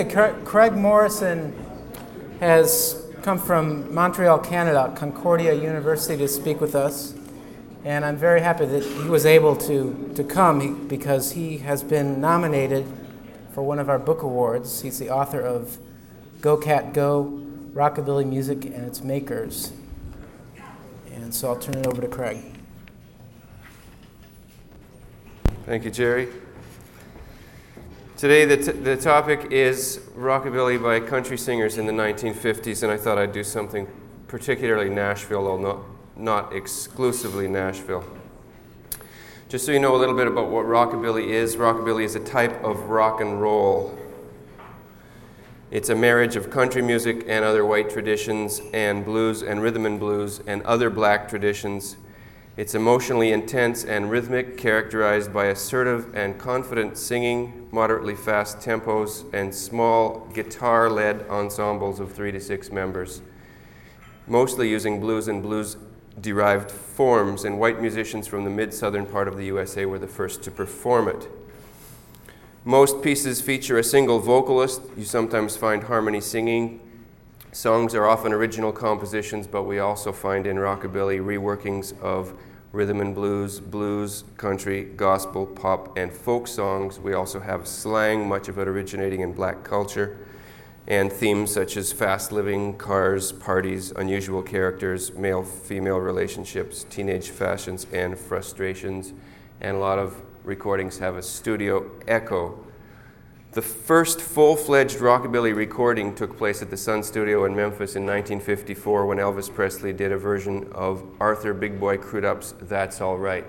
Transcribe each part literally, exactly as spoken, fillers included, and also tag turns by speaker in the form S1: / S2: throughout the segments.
S1: Craig Morrison has come from Montreal, Canada, Concordia University, to speak with us. And I'm very happy that he was able to, to come because he has been nominated for one of our book awards. He's the author of Go Cat Go, Rockabilly Music and Its Makers. And so I'll turn it over to Craig.
S2: Thank you, Jerry. Today the, t- the topic is rockabilly by country singers in the nineteen fifties, and I thought I'd do something particularly Nashville, although not, not exclusively Nashville. Just so you know a little bit about what rockabilly is, rockabilly is a type of rock and roll. It's a marriage of country music and other white traditions, and blues and rhythm and blues and other black traditions. It's emotionally intense and rhythmic, characterized by assertive and confident singing, moderately fast tempos, and small guitar-led ensembles of three to six members, mostly using blues and blues-derived forms, and white musicians from the mid-southern part of the U S A were the first to perform it. Most pieces feature a single vocalist. You sometimes find harmony singing. Songs are often original compositions, but we also find in rockabilly reworkings of rhythm and blues, blues, country, gospel, pop, and folk songs. We also have slang, much of it originating in black culture, and themes such as fast living, cars, parties, unusual characters, male-female relationships, teenage fashions, and frustrations. And a lot of recordings have a studio echo. The first full-fledged rockabilly recording took place at the Sun Studio in Memphis in nineteen fifty-four when Elvis Presley did a version of Arthur Big Boy Crudup's That's All Right.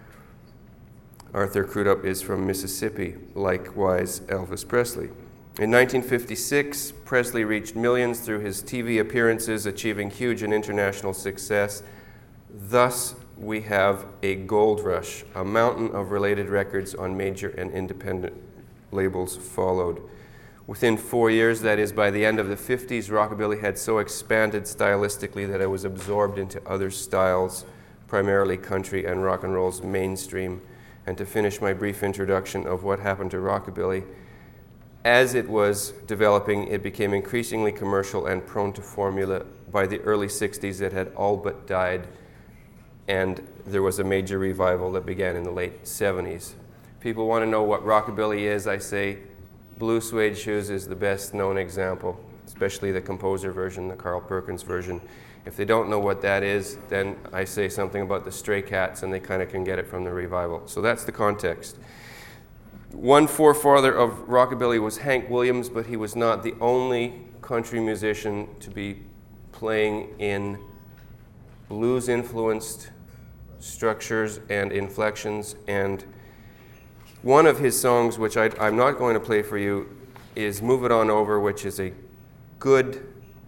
S2: Arthur Crudup is from Mississippi, likewise Elvis Presley. In nineteen fifty-six, Presley reached millions through his T V appearances, achieving huge and international success. Thus, we have a gold rush. A mountain of related records on major and independent labels followed. Within four years, that is by the end of the fifties, rockabilly had so expanded stylistically that it was absorbed into other styles, primarily country and rock and roll's mainstream. And to finish my brief introduction of what happened to rockabilly, as it was developing, it became increasingly commercial and prone to formula. By the early sixties, it had all but died, and there was a major revival that began in the late seventies. People want to know what rockabilly is. I say Blue Suede Shoes is the best known example, especially the composer version, the Carl Perkins version. If they don't know what that is, then I say something about the Stray Cats, and they kind of can get it from the revival. So that's the context. One forefather of rockabilly was Hank Williams, but he was not the only country musician to be playing in blues-influenced structures and inflections. And one of his songs, which I, I'm not going to play for you, is Move It On Over, which is a good,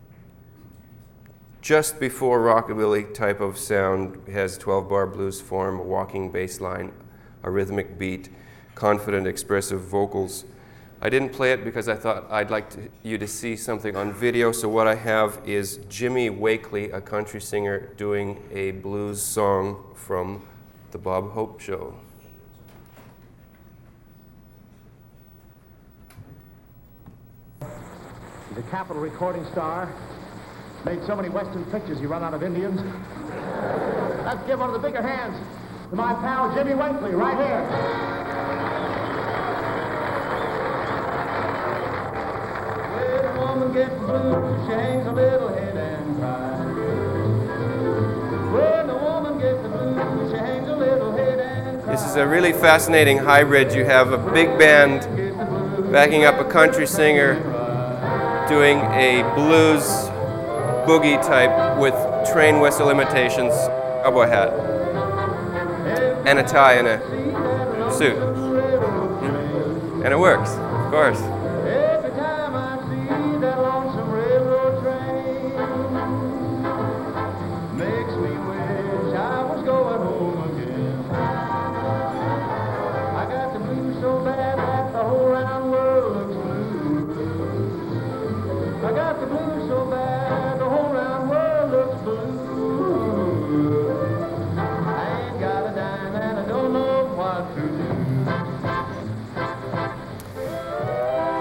S2: just before rockabilly type of sound. It has twelve-bar blues form, a walking bass line, a rhythmic beat, confident, expressive vocals. I didn't play it because I thought I'd like to, you to see something on video, so what I have is Jimmy Wakely, a country singer, doing a blues song from The Bob Hope Show.
S3: He's a capital recording star. Made so many Western pictures, he run out of Indians. Let's give one of the bigger hands to my pal Jimmy Wakely, right here. When a woman gets the blues, she hangs a little head and cries. When a woman gets the blues, she hangs a little head and cries.
S2: This is a really fascinating hybrid. You have a big band backing up a country singer doing a blues boogie type with train whistle imitations, cowboy hat, and a tie and a suit. And it works, of course.
S3: Every time I see that lonesome railroad train, makes me wish I was going home again. I got the blues so bad that the whole round world looks blue. I got the blues so bad the whole round world looks blue. I ain't got a dime and I don't know what to do.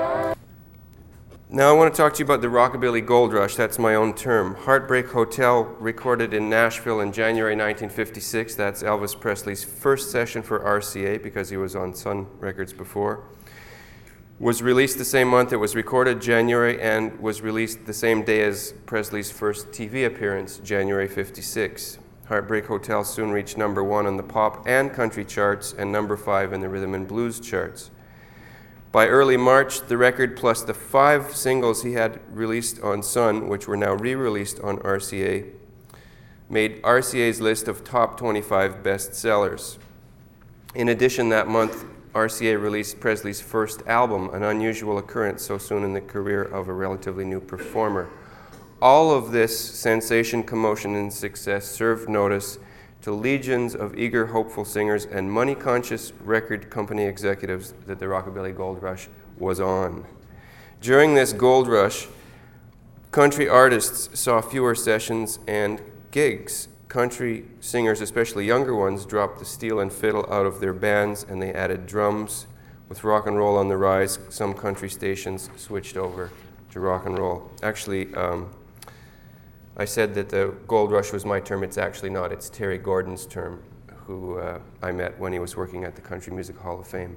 S2: Now I want to talk to you about the Rockabilly Gold Rush. That's my own term. Heartbreak Hotel, recorded in Nashville in January nineteen fifty-six. That's Elvis Presley's first session for R C A because he was on Sun Records before. Was released the same month. It was recorded January and was released the same day as Presley's first T V appearance, January fifty-six. Heartbreak Hotel soon reached number one on the pop and country charts and number five in the rhythm and blues charts. By early March, the record plus the five singles he had released on Sun, which were now re-released on R C A, made R C A's list of top twenty-five bestsellers. In addition, that month, R C A released Presley's first album, an unusual occurrence so soon in the career of a relatively new performer. All of this sensation, commotion, and success served notice to legions of eager, hopeful singers and money-conscious record company executives that the Rockabilly Gold Rush was on. During this gold rush, country artists saw fewer sessions and gigs. Country singers, especially younger ones, dropped the steel and fiddle out of their bands and they added drums. With rock and roll on the rise, some country stations switched over to rock and roll. Actually, um, I said that the gold rush was my term. It's actually not. It's Terry Gordon's term, who uh, I met when he was working at the Country Music Hall of Fame.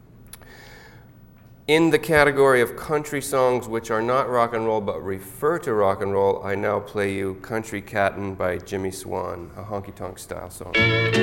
S2: In the category of country songs which are not rock and roll but refer to rock and roll, I now play you Country Cattin' by Jimmy Swan, a honky-tonk style song.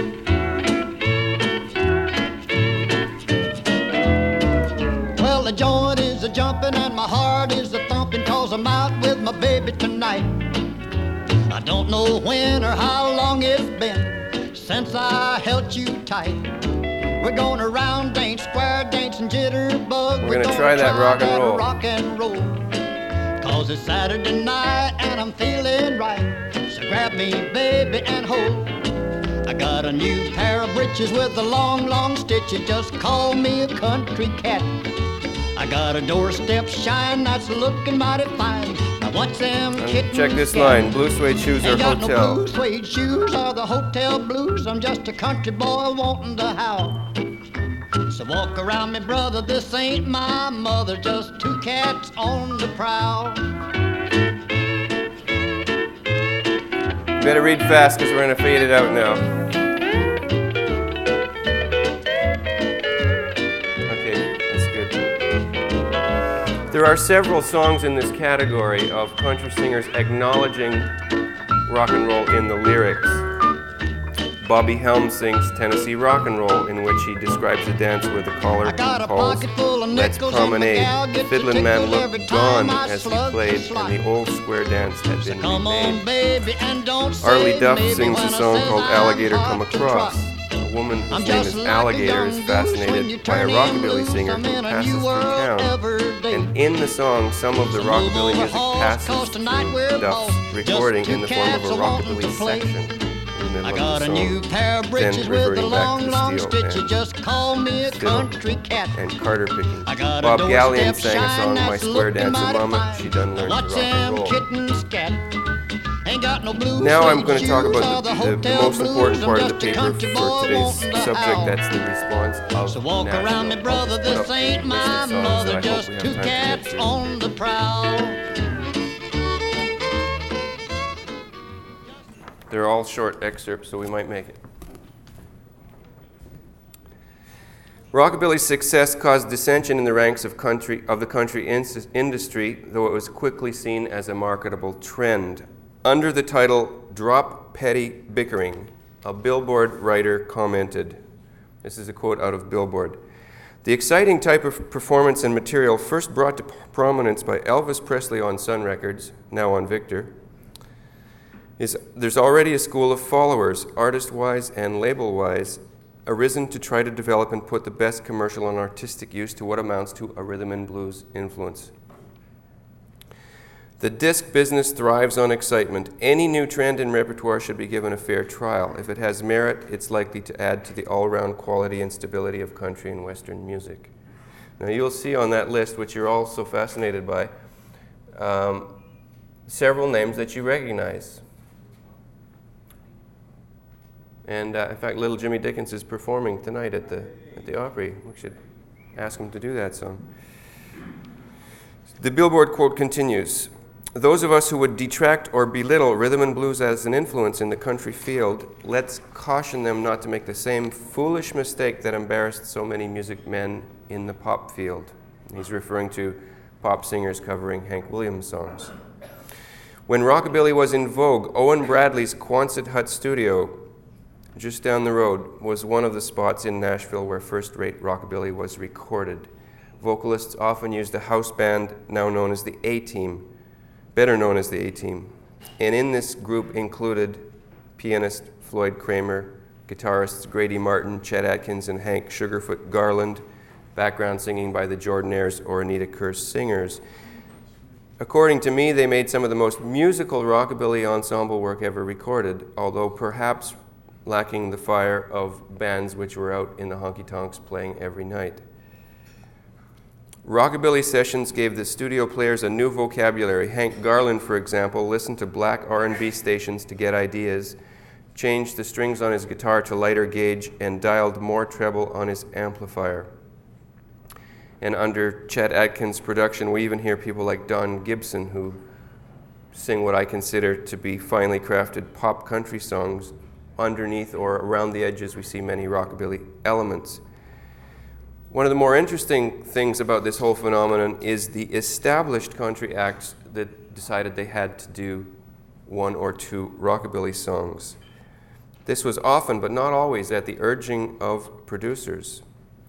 S4: Well, the joint is a jumping and my heart is a thumping 'cause I'm out with my baby tonight. I don't know when or how long it's been since I held you tight. We're gonna round dance, square dance, and jitterbug.
S2: We're, We're gonna try that rock and roll.
S4: Rock and roll. 'Cause it's Saturday night and I'm feeling right. So grab me, baby, and hold. I got a new pair of breeches with a long, long stitch. You just call me a country cat. I got a doorstep shine that's looking mighty fine. Now what's them kittens?
S2: Check this line, blue suede shoes or
S4: Ain't got
S2: hotel.
S4: No blue suede shoes or the hotel blues. I'm just a country boy wanting to howl. So walk around me, brother, this ain't my mother, just two cats on the prowl.
S2: Better read fast because we're gonna fade it out now. There are several songs in this category of country singers acknowledging rock and roll in the lyrics. Bobby Helms sings Tennessee Rock and Roll, in which he describes a dance where the caller calls, "Let's promenade." The fiddlin' man looked gone as he played, and the old square dance had been remade. Arlie Duff sings a song called Alligator Come Across. A woman whose name is Alligator is fascinated by a rockabilly singer who passes through town. And in the song, some of the rockabilly music passes through Duff's recording in the form of a rockabilly section.
S4: I got a new pair of breeches with a long, long stitch. You just call me a country cat.
S2: And Carter picking. Bob Gallion sang a song, My Square Dancing Mama. She done learned to rock and roll. Now I'm going to talk about the, the, the most important part of the paper for today's subject. That's the response of
S4: So walk around me, brother, this ain't my mother, just two cats on the prowl.
S2: They're all short excerpts, so we might make it. Rockabilly's success caused dissension in the ranks of, country, of the country in- industry, though it was quickly seen as a marketable trend. Under the title, Drop Petty Bickering, a Billboard writer commented, this is a quote out of Billboard, "The exciting type of performance and material first brought to prominence by Elvis Presley on Sun Records, now on Victor, is there's already a school of followers, artist-wise and label-wise, arisen to try to develop and put the best commercial and artistic use to what amounts to a rhythm and blues influence. The disc business thrives on excitement. Any new trend in repertoire should be given a fair trial. If it has merit, it's likely to add to the all-round quality and stability of country and Western music." Now you'll see on that list, which you're all so fascinated by, um, several names that you recognize. And uh, in fact, little Jimmy Dickens is performing tonight at the at the Opry. We should ask him to do that song. The Billboard quote continues, "Those of us who would detract or belittle rhythm and blues as an influence in the country field, let's caution them not to make the same foolish mistake that embarrassed so many music men in the pop field." He's referring to pop singers covering Hank Williams songs. When rockabilly was in vogue, Owen Bradley's Quonset Hut studio, just down the road, was one of the spots in Nashville where first-rate rockabilly was recorded. Vocalists often used a house band now known as the A-Team, better known as the A-Team. And in this group included pianist Floyd Kramer, guitarists Grady Martin, Chet Atkins, and Hank Sugarfoot Garland, background singing by the Jordanaires or Anita Kerr Singers. According to me, they made some of the most musical rockabilly ensemble work ever recorded, although perhaps lacking the fire of bands which were out in the honky-tonks playing every night. Rockabilly sessions gave the studio players a new vocabulary. Hank Garland, for example, listened to black R and B stations to get ideas, changed the strings on his guitar to lighter gauge, and dialed more treble on his amplifier. And under Chet Atkins' production, we even hear people like Don Gibson, who sing what I consider to be finely crafted pop country songs. Underneath or around the edges, we see many rockabilly elements. One of the more interesting things about this whole phenomenon is the established country acts that decided they had to do one or two rockabilly songs. This was often, but not always, at the urging of producers.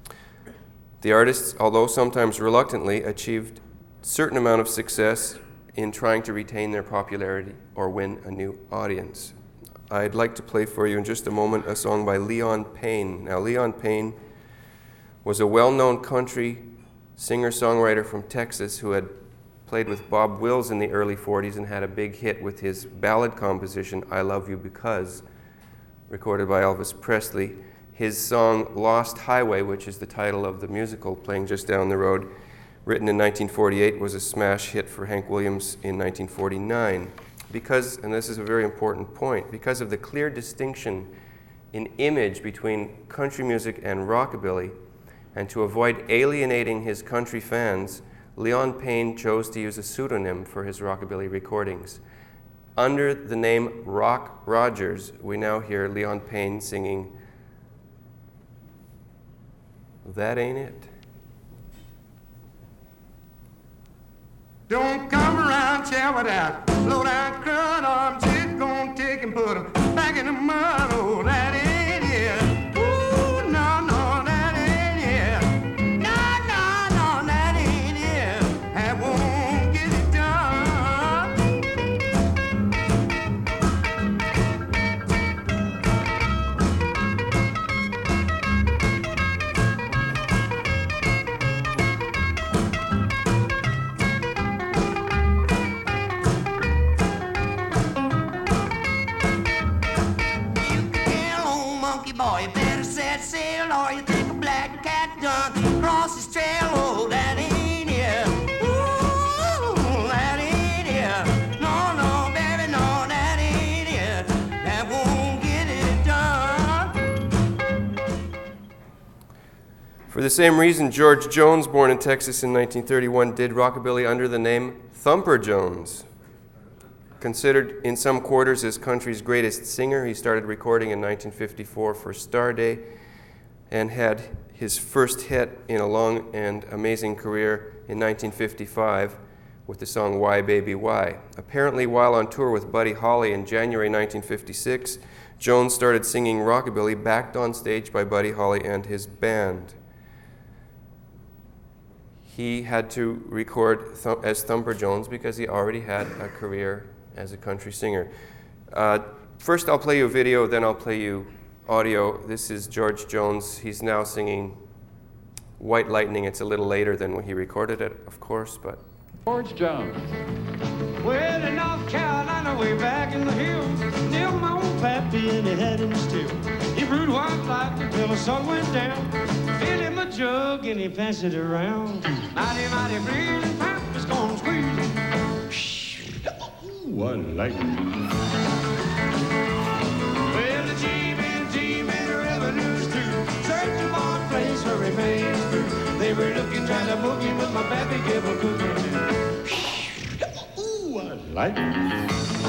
S2: The artists, although sometimes reluctantly, achieved a certain amount of success in trying to retain their popularity or win a new audience. I'd like to play for you in just a moment a song by Leon Payne. Now, Leon Payne was a well-known country singer-songwriter from Texas who had played with Bob Wills in the early forties and had a big hit with his ballad composition, I Love You Because, recorded by Elvis Presley. His song Lost Highway, which is the title of the musical playing just down the road, written in nineteen forty-eight, was a smash hit for Hank Williams in nineteen forty-nine. Because, and this is a very important point, because of the clear distinction in image between country music and rockabilly, and to avoid alienating his country fans, Leon Payne chose to use a pseudonym for his rockabilly recordings. Under the name Rock Rogers, we now hear Leon Payne singing, That Ain't It.
S5: Don't come around here with that low down crud arm chick, gonna take and put 'em back in the mud. Oh, that ain't it. Ooh, no, no, that ain't it. No, no, no, that ain't it. I won't get it boy, you better set sail or you think a black cat done cross his trail. Oh, that ain't it. Ooh, that ain't it. No, no, baby, no, that ain't it. That won't get it done.
S2: For the same reason, George Jones, born in Texas in nineteen thirty-one, did rockabilly under the name Thumper Jones. Considered in some quarters as country's greatest singer, he started recording in nineteen fifty-four for Starday and had his first hit in a long and amazing career in nineteen fifty-five with the song Why Baby Why. Apparently, while on tour with Buddy Holly in January nineteen fifty-six, Jones started singing rockabilly backed on stage by Buddy Holly and his band. He had to record th- as Thumper Jones because he already had a career as a country singer. Uh, first I'll play you a video, then I'll play you audio. This is George Jones. He's now singing White Lightning. It's a little later than when he recorded it, of course, but...
S6: George Jones.
S5: Well, in North Carolina, way back in the hills, near my old pappy and he had him still. He brewed white lightning till the sun went down. Filled him a jug and he passed it around. Mighty, mighty breeze and pappy's gonna squeeze. One lightning. Well, the G-Men, G-Men revenues too, searching for a place where he made his food. They were looking, trying to book him, but my pappy gave a cookie. lightning.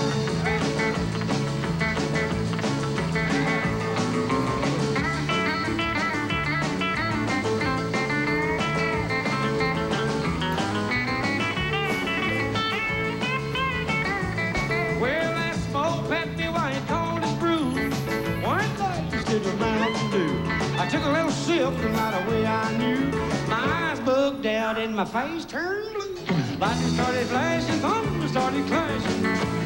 S5: Well, that small Pappy White called his brew. One night instead of Mountain Dew. I took a little sip and right away I knew. My eyes bugged out and my face turned blue. Lightning started flashing, thunder started clashing.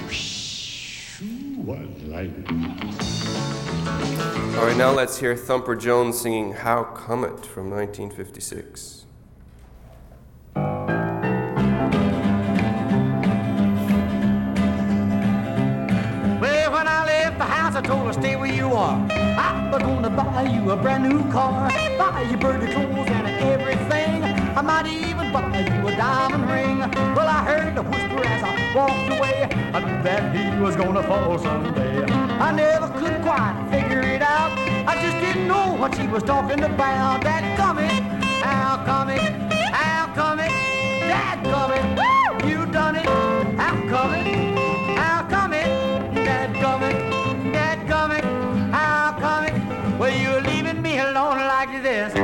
S5: What lightning.
S2: All right, now let's hear Thumper Jones singing How Come It from nineteen fifty-six.
S4: Well, when I left the house, I told her, stay where you are. I was gonna buy you a brand new car, buy you birdie clothes and everything. I might even buy you a diamond ring. Well, I heard the whisper as I walked away. I knew that he was gonna fall someday. I never could quite figure it out. I just didn't know what she was talking about. That coming, how come it, how come it, that coming, you done it, how come it, how come it, that coming, that coming, how come it, well, you're leaving me alone like this.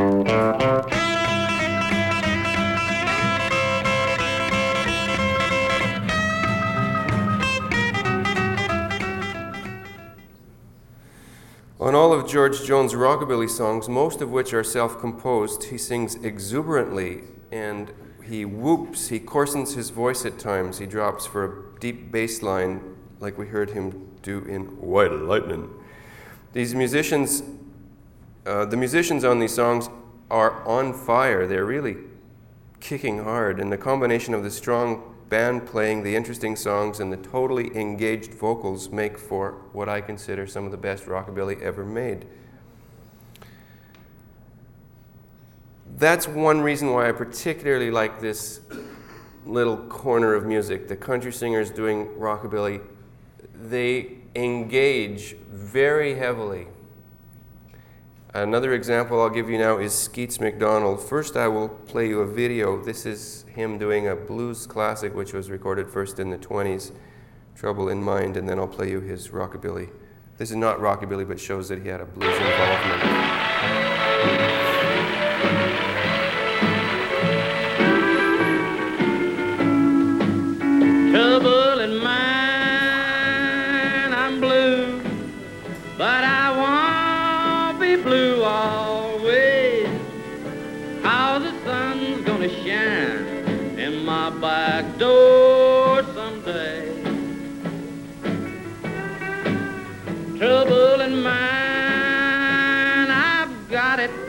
S2: On all of George Jones' rockabilly songs, most of which are self-composed, he sings exuberantly and he whoops, he coarsens his voice at times, he drops for a deep bass line like we heard him do in White Lightning. These musicians, uh, the musicians on these songs are on fire. They're really kicking hard, and the combination of the strong band playing, the interesting songs, and the totally engaged vocals make for what I consider some of the best rockabilly ever made. That's one reason why I particularly like this little corner of music. The country singers doing rockabilly, they engage very heavily. Another example I'll give you now is Skeets McDonald. First, I will play you a video. This is him doing a blues classic, which was recorded first in the twenties, Trouble in Mind, and then I'll play you his rockabilly. This is not rockabilly, but shows that he had a blues involvement.
S3: Trouble in mind, I'm blue, but I won't be blue always. How the sun's gonna shine in my back door someday. Trouble in mind, I've got it.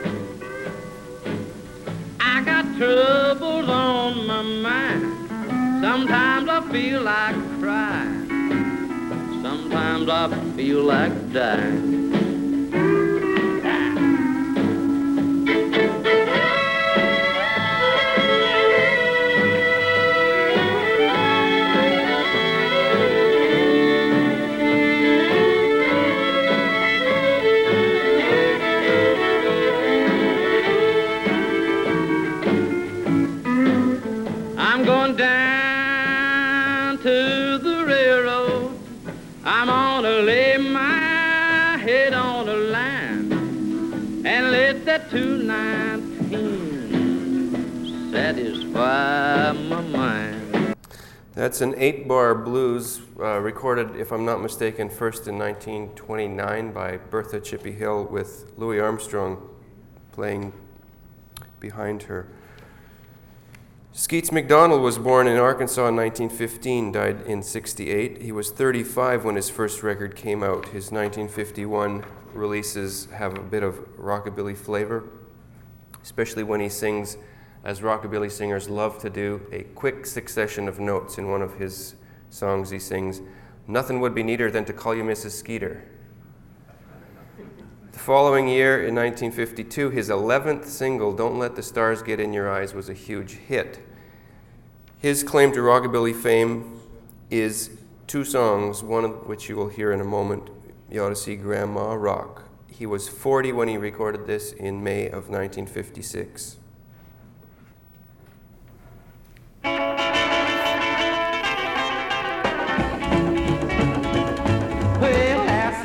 S3: I got troubles on my mind. Sometimes I feel like crying. Sometimes I feel like dying. I'm going down to the railroad. I'm gonna lay my head on the line and let that two nineteen satisfy my mind.
S2: That's an eight-bar blues uh, recorded, if I'm not mistaken, first in nineteen twenty-nine by Bertha Chippy Hill with Louis Armstrong playing behind her. Skeets McDonald was born in Arkansas in nineteen fifteen, died in sixty-eight. He was thirty-five when his first record came out. His nineteen fifty-one releases have a bit of rockabilly flavor, especially when he sings, as rockabilly singers love to do, a quick succession of notes. In one of his songs he sings, "Nothing would be neater than to call you Missus Skeeter." The following year, in nineteen fifty-two, his eleventh single, "Don't Let the Stars Get in Your Eyes," was a huge hit. His claim to rockabilly fame is two songs, one of which you will hear in a moment. You ought to see Grandma Rock. He was forty when he recorded this in May of nineteen fifty-six.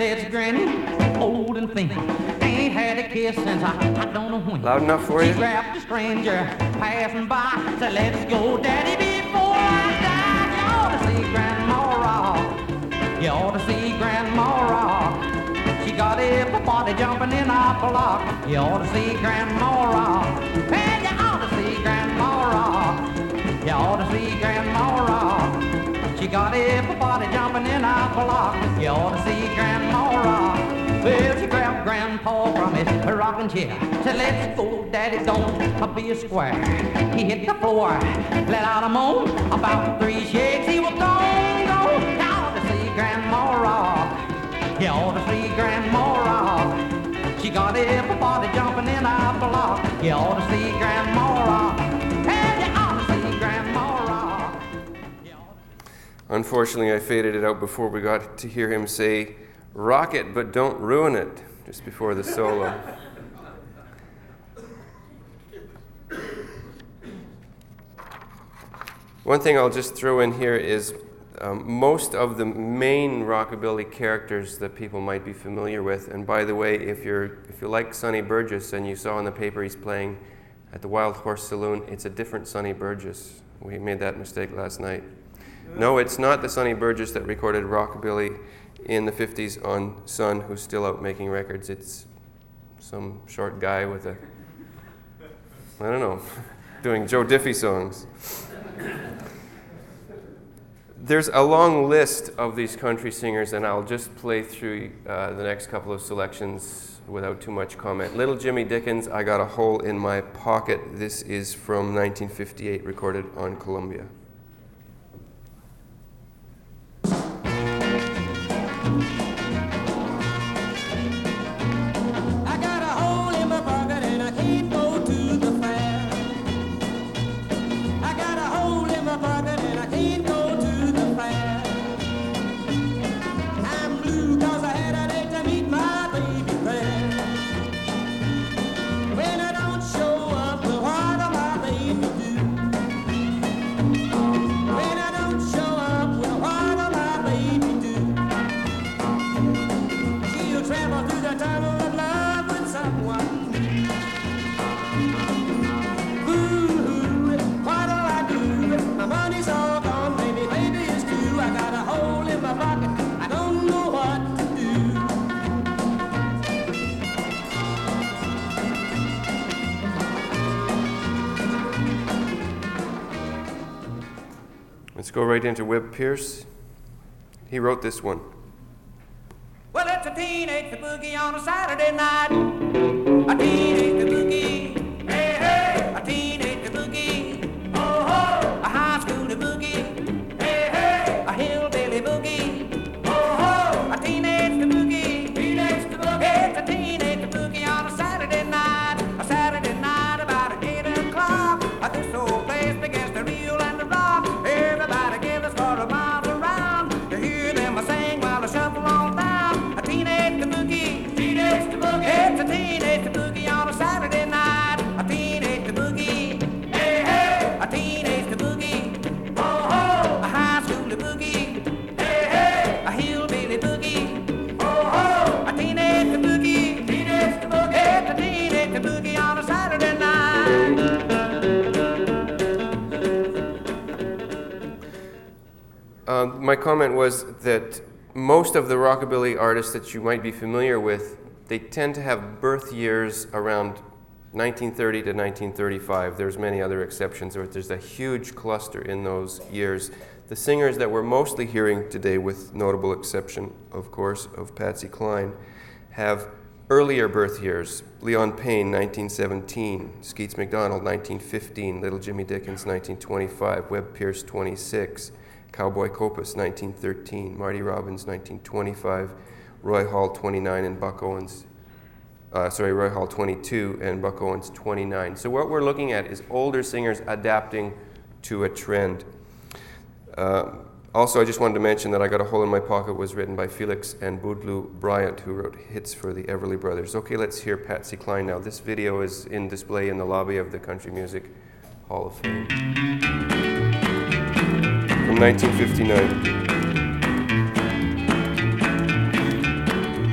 S6: said to Granny, old and thin, ain't had a kiss since I, I don't know when.
S2: Loud enough for you?
S6: She grabbed a stranger passing by, said, let's go, Daddy, before I die. You ought to see Grandma rock. You ought to see Grandma rock. She got everybody jumping in our block. You ought to see Grandma rock. And you ought to see Grandma rock. You ought to see Grandma rock. She got everybody jumping in our block. You ought to see Grandma rock. Well, she grabbed Grandpa from his rocking chair. Said, let's go, Daddy, don't be a square. He hit the floor, let out a moan. About three shakes, he was gone, gone. You ought to see Grandma rock. You ought to see Grandma rock. She got everybody jumping in our block. You ought to see Grandma rock. And you ought to see Grandma rock.
S2: Unfortunately, I faded it out before we got to hear him say, rock it, but don't ruin it, just before the solo. One thing I'll just throw in here is um, most of the main rockabilly characters that people might be familiar with, and by the way, if you're if you like Sonny Burgess and you saw in the paper he's playing at the Wild Horse Saloon, it's a different Sonny Burgess. We made that mistake last night. No, it's not the Sonny Burgess that recorded rockabilly in the fifties on Sun, who's still out making records. It's some short guy with a, I don't know, doing Joe Diffie songs. There's a long list of these country singers, and I'll just play through uh, the next couple of selections without too much comment. Little Jimmy Dickens, I Got a Hole in My Pocket. This is from nineteen fifty-eight, recorded on Columbia. Let's go right into Webb Pierce. He wrote this one.
S6: Well, it's a teenage boogie on a Saturday night. A teenage boogie. Hey, hey. A teenage boogie. Oh, ho. A high school boogie. Hey, hey. A hillbilly boogie. Oh, ho. A teenage boogie. Teenage boogie. It's a teenage boogie on a Saturday night. A Saturday night about eight o'clock. This old place begins to reel and to rock. Everybody give us for a mile around to hear them sing while they shuffle on down. A teenage boogie, teenage boogie. It's a teenage boogie on a Saturday night. A teenage boogie, hey hey. A teenage boogie, oh ho. A high school boogie, hey hey. A hillbilly boogie, oh ho. A teenage boogie, teenage boogie. It's a teenage boogie on a Saturday night.
S2: Uh, my comment was that most of the rockabilly artists that you might be familiar with, they tend to have birth years around nineteen thirty to nineteen thirty-five. There's many other exceptions, but there's a huge cluster in those years. The singers that we're mostly hearing today, with notable exception, of course, of Patsy Cline, have earlier birth years. Leon Payne, nineteen seventeen. Skeets McDonald, nineteen fifteen. Little Jimmy Dickens, nineteen twenty-five. Webb Pierce, twenty-six. Cowboy Copas, nineteen thirteen, Marty Robbins, nineteen twenty-five, Roy Hall, twenty-nine, and Buck Owens, uh, sorry, Roy Hall, twenty-two, and Buck Owens, twenty-nine. So what we're looking at is older singers adapting to a trend. Uh, also, I just wanted to mention that I Got a Hole in My Pocket was written by Felix and Boudleaux Bryant, who wrote hits for the Everly Brothers. Okay, let's hear Patsy Cline now. This video is in display in the lobby of the Country Music Hall of Fame. From nineteen fifty-nine.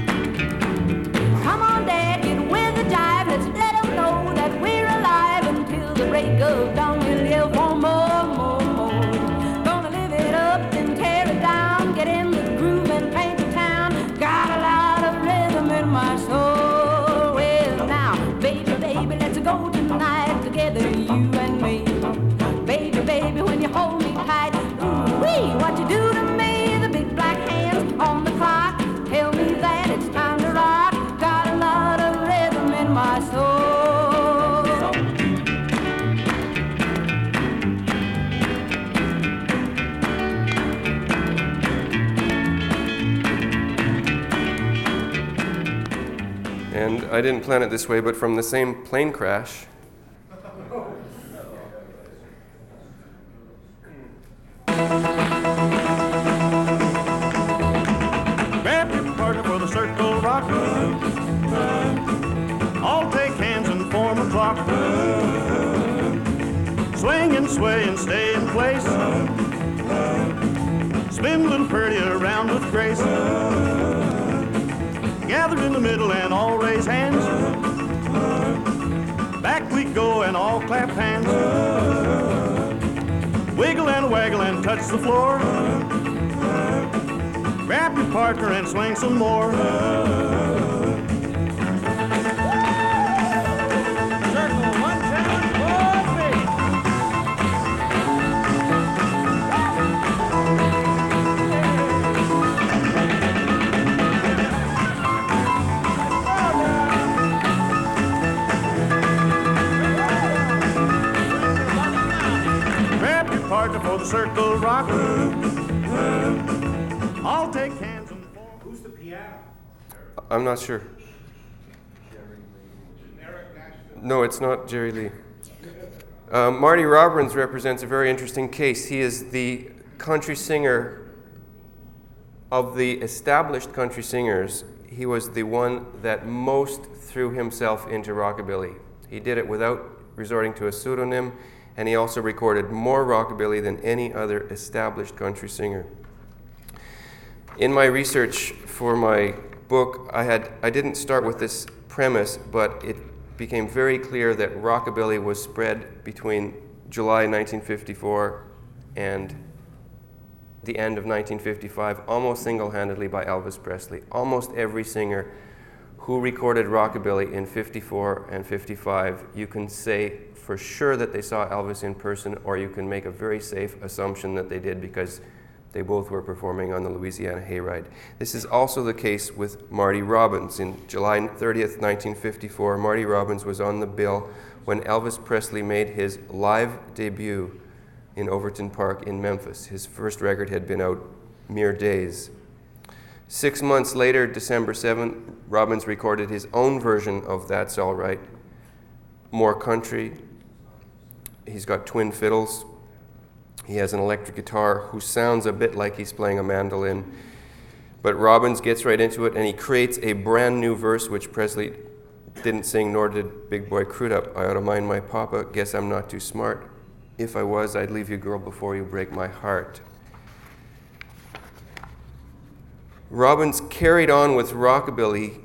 S2: mentioned, I didn't plan it this way, but from the same plane crash.
S7: Grab your partner for the circle rock. All take hands and form a clock. Swing and sway and stay in place. Spin little pretty around with grace. Gathered in the middle and all raise hands. Back we go and all clap hands. Wiggle and waggle and touch the floor. Grab your partner and swing some more.
S5: Circle one, seven, four, three.
S7: Grab your partner for the circle rock. I'll take hands and form. Who's the piano?
S2: I'm not sure. No, it's not Jerry Lee. Uh, Marty Robbins represents a very interesting case. He is the country singer of the established country singers. He was the one that most threw himself into rockabilly. He did it without resorting to a pseudonym, and he also recorded more rockabilly than any other established country singer. In my research for my book, I had I didn't start with this premise, but it became very clear that rockabilly was spread between July nineteen fifty-four and the end of nineteen fifty-five almost single-handedly by Elvis Presley. Almost every singer who recorded rockabilly in fifty-four and fifty-five, you can say for sure that they saw Elvis in person, or you can make a very safe assumption that they did because they both were performing on the Louisiana Hayride. This is also the case with Marty Robbins. In July thirtieth, nineteen fifty-four, Marty Robbins was on the bill when Elvis Presley made his live debut in Overton Park in Memphis. His first record had been out mere days. Six months later, December seventh, Robbins recorded his own version of That's All Right, more country. He's got twin fiddles. He has an electric guitar who sounds a bit like he's playing a mandolin. But Robbins gets right into it, and he creates a brand new verse, which Presley didn't sing, nor did Big Boy Crudup. I ought to mind my papa, guess I'm not too smart. If I was, I'd leave you, girl, before you break my heart. Robbins carried on with rockabilly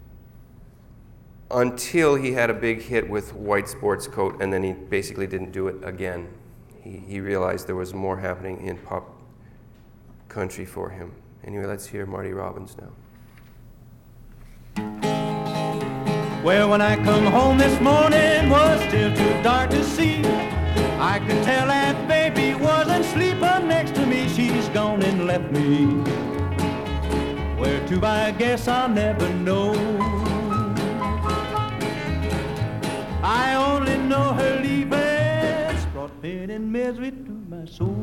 S2: until he had a big hit with White Sports Coat, and then he basically didn't do it again. He, he realized there was more happening in pop country for him. Anyway, let's hear Marty Robbins now.
S5: Well, when I come home this morning, was still too dark to see. I could tell that baby wasn't sleeping next to me. She's gone and left me. Where to, I guess I'll never know. I only know her leaving's brought pain and misery to my soul.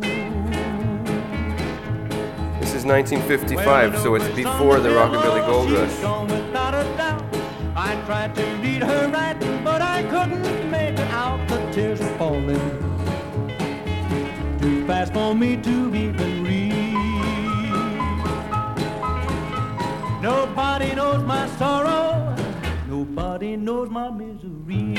S2: This is nineteen fifty-five, well, so it's before the Rockabilly Gold Rush.
S5: Gone without a doubt. I tried to read her right, but I couldn't make her out. The tears were falling too fast for me to even read. Nobody knows my sorrow. Nobody knows my misery.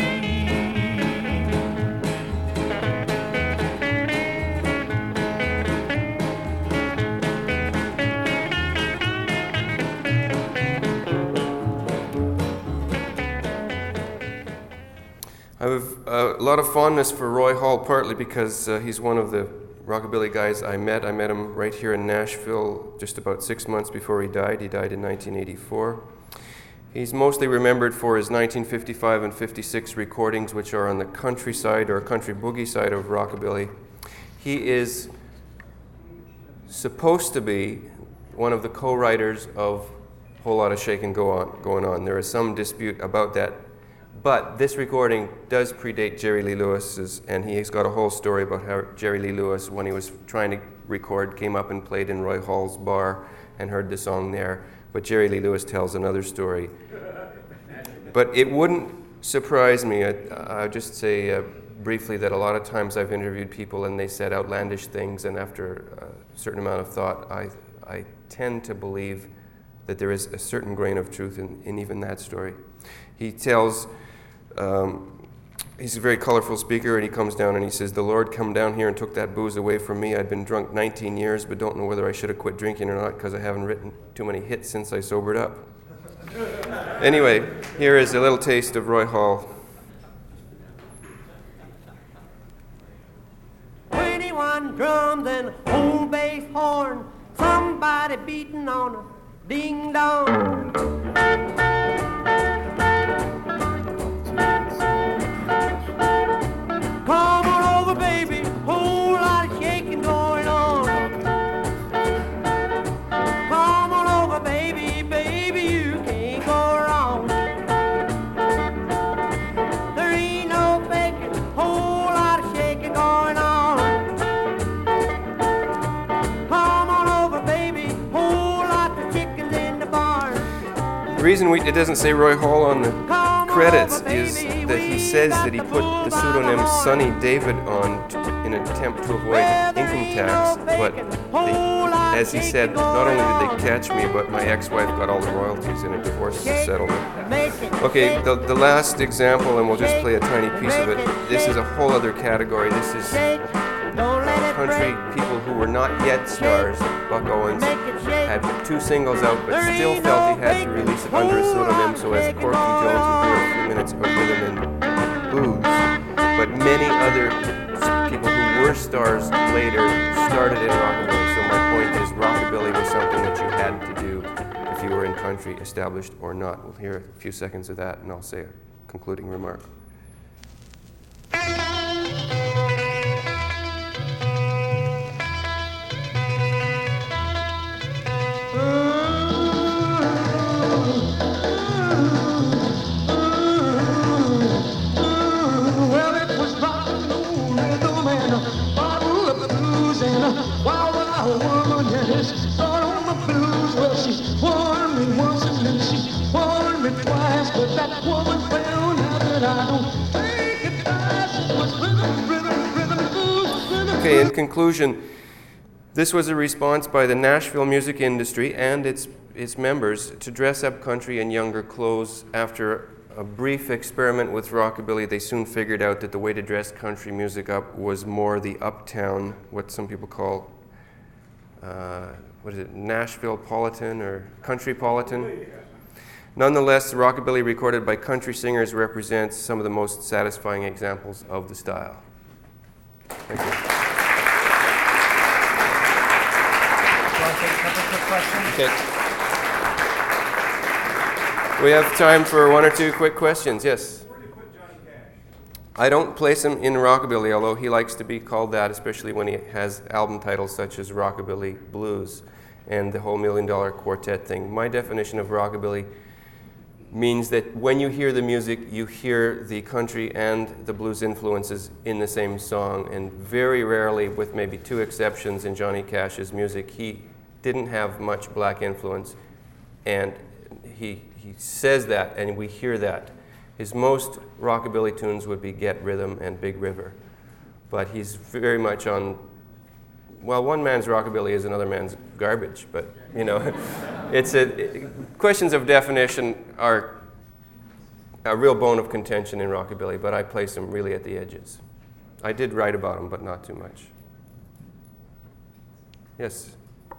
S2: I have a lot of fondness for Roy Hall, partly because uh, he's one of the rockabilly guys I met. I met him right here in Nashville just about six months before he died. He died in nineteen eighty-four. He's mostly remembered for his nineteen fifty-five and fifty-six recordings, which are on the country side or country boogie side of rockabilly. He is supposed to be one of the co-writers of Whole Lotta Shakin' Go On, Going On. There is some dispute about that. But this recording does predate Jerry Lee Lewis's, and he's got a whole story about how Jerry Lee Lewis, when he was trying to record, came up and played in Roy Hall's bar and heard the song there. But Jerry Lee Lewis tells another story. But it wouldn't surprise me. I, I'll just say uh, briefly that a lot of times I've interviewed people and they said outlandish things, and after a certain amount of thought, I, I tend to believe that there is a certain grain of truth in, in even that story. He tells, um, he's a very colorful speaker, and he comes down and he says, "The Lord come down here and took that booze away from me. I'd been drunk nineteen years, but don't know whether I should have quit drinking or not because I haven't written too many hits since I sobered up." Anyway, here is a little taste of Roy Hall.
S3: twenty-one drums and a whole bass horn, somebody beating on a ding dong. Come on over, baby, whole lot of shaking going on. Come on over, baby, baby, you can't go wrong. There ain't no faking, whole lot of shaking going on. Come on over, baby, whole lot of chickens in the barn.
S2: The reason we, it doesn't say Roy Hall on the credits is that he says that he put the pseudonym Sonny David on to, in an attempt to avoid income tax, but they, as he said, not only did they catch me, but my ex-wife got all the royalties in a divorce settlement. Okay, the, the last example, and we'll just play a tiny piece of it. This is a whole other category. This is uh, country people who were not yet stars. Buck Owens had two singles out, but still felt he had to release it under a pseudonym so as Corky Jones would hear a few minutes of rhythm and blues. But many other people who were stars later started in rockabilly. So my point is, rockabilly was something that you had to do if you were in country, established or not. We'll hear a few seconds of that, and I'll say a concluding remark. Okay, in conclusion, this was a response by the Nashville music industry and its, its members to dress up country in younger clothes. After a brief experiment with rockabilly, they soon figured out that the way to dress country music up was more the uptown, what some people call, uh, what is it, Nashville-politan or country-politan? Nonetheless, the rockabilly recorded by country singers represents some of the most satisfying examples of the style. Thank you. Okay. We have time for one or two quick questions. Yes?
S7: Where did you put Johnny Cash?
S2: I don't place him in rockabilly, although he likes to be called that, especially when he has album titles such as Rockabilly Blues and the whole Million Dollar Quartet thing. My definition of rockabilly means that when you hear the music, you hear the country and the blues influences in the same song, and very rarely, with maybe two exceptions in Johnny Cash's music, he didn't have much black influence, and he, he says that, and we hear that. His most rockabilly tunes would be Get Rhythm and Big River, but he's very much on, well, one man's rockabilly is another man's garbage, but, you know, it's a, it, questions of definition are a real bone of contention in rockabilly, but I place him really at the edges. I did write about him, but not too much. Yes?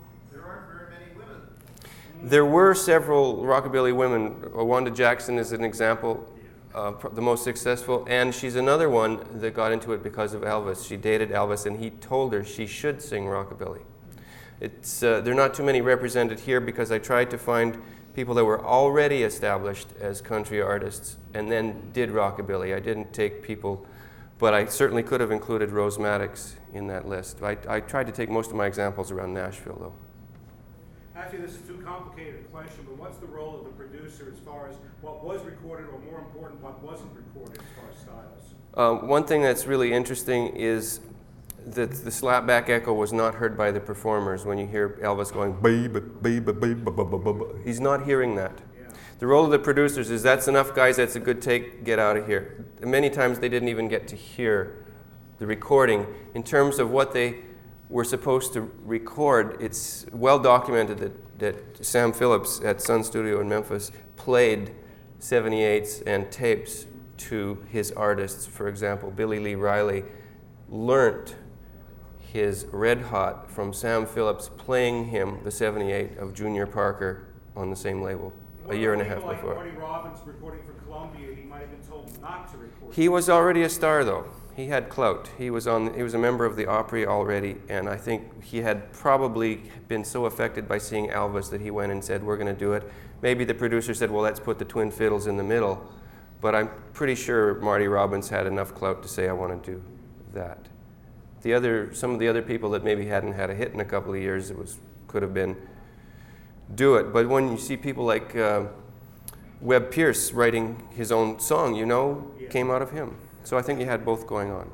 S2: There were several rockabilly women. Wanda Jackson is an example, uh, the most successful, and she's another one that got into it because of Elvis. She dated Elvis, and he told her she should sing rockabilly. It's, uh, there are not too many represented here because I tried to find people that were already established as country artists and then did rockabilly. I didn't take people, but I certainly could have included Rose Maddox in that list. I, I tried to take most of my examples around Nashville, though.
S7: Actually, this is too complicated a question, but what's the role of the producer as far as what was recorded, or more important, what wasn't recorded as far as styles?
S2: Um, one thing that's really interesting is that the slapback echo was not heard by the performers. When you hear Elvis going, baby, baby, baby, baby, baby, he's not hearing that.
S7: Yeah.
S2: The role of the producers is, that's enough, guys, that's a good take, get out of here. Many times they didn't even get to hear the recording. In terms of what they were supposed to record, it's well documented that, that Sam Phillips at Sun Studio in Memphis played seventy-eights and tapes to his artists. For example, Billy Lee Riley learnt his Red Hot from Sam Phillips playing him the seventy-eight of Junior Parker on the same label a year and a half
S7: like
S2: before.
S7: Marty Robbins recording for Columbia, he might have been told not to record.
S2: He was already a star, though. He had clout. He was on. He was a member of the Opry already, and I think he had probably been so affected by seeing Elvis that he went and said, "We're going to do it." Maybe the producer said, "Well, let's put the twin fiddles in the middle," but I'm pretty sure Marty Robbins had enough clout to say, "I want to do that." The other, some of the other people that maybe hadn't had a hit in a couple of years, it was could have been do it. But when you see people like uh, Webb Pierce writing his own song, you know, yeah. came out of him. So I think you had both going on.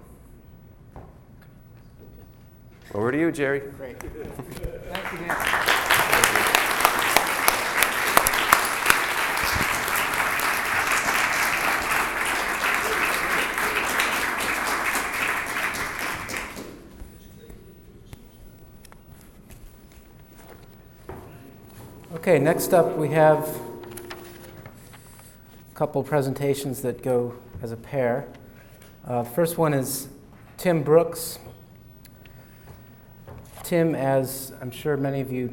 S2: Over to you, Jerry.
S1: Great. Thank you, Dan. Okay, next up we have a couple presentations that go as a pair. Uh, the first one is Tim Brooks. Tim, as I'm sure many of you